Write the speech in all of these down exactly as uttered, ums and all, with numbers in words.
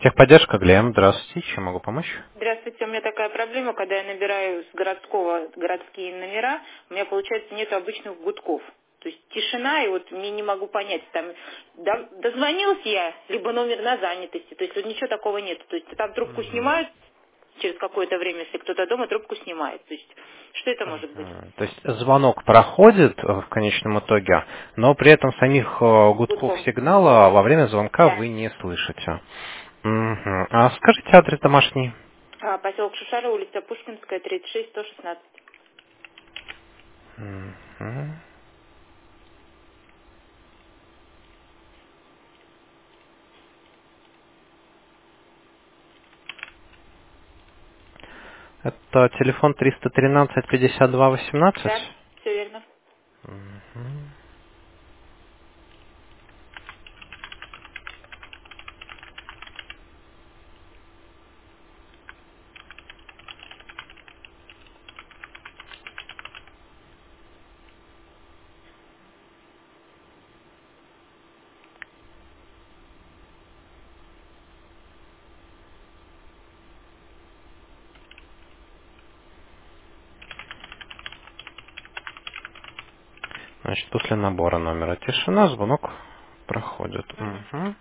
Техподдержка, Глеб, здравствуйте, чем могу помочь? Здравствуйте, у меня такая проблема, когда я набираю с городского городские номера, у меня, получается, нет обычных гудков. То есть тишина, и вот мне не могу понять, там, да- дозвонился я, либо номер на занятости, то есть вот ничего такого нет. То есть там трубку Мгм. снимают, через какое-то время, если кто-то дома, трубку снимает. То есть что это может быть? Мгм. То есть звонок проходит э, в конечном итоге, но при этом самих э, гудков Гудком. сигнала во время звонка Да. вы не слышите. Мгм. А скажите адрес домашний? А, поселок Шушара, улица Пушкинская, тридцать шесть, сто шестнадцать. Мгм. Это телефон триста тринадцать пятьдесят два восемнадцать? Да, все верно. Мгм. Значит, после набора номера тишина звонок проходит. Мгм. Мгм.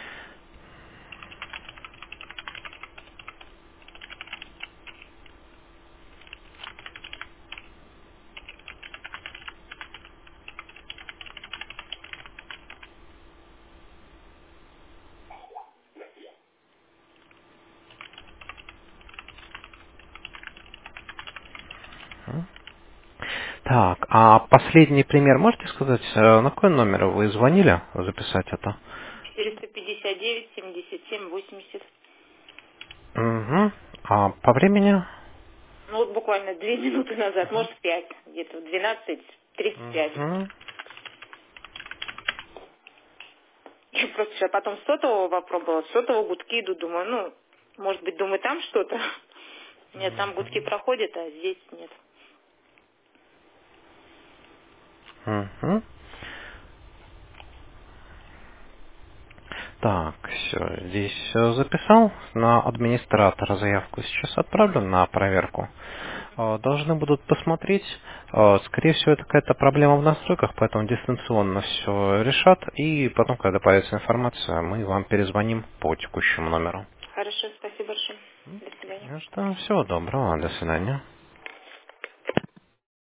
Так, а последний пример можете сказать, э, на какой номер вы звонили, записать это? четыреста пятьдесят девять, семьдесят семь, восемьдесят. Угу. А по времени? Ну вот буквально две минуты назад, может пять, где-то в двенадцать тридцать пять. Угу. Я просто сейчас потом сотового попробовала, с сотового гудки иду, думаю, ну, может быть, думаю, там что-то. Нет, там гудки проходят, а здесь нет. Угу. Так, все, здесь все записал. На администратора заявку сейчас отправлю на проверку. Э, Должны будут посмотреть. Э, Скорее всего, это какая-то проблема в настройках, поэтому дистанционно все решат. И потом, когда появится информация, мы вам перезвоним по текущему номеру. Хорошо, спасибо большое. До свидания. Ну что, всего доброго, до свидания.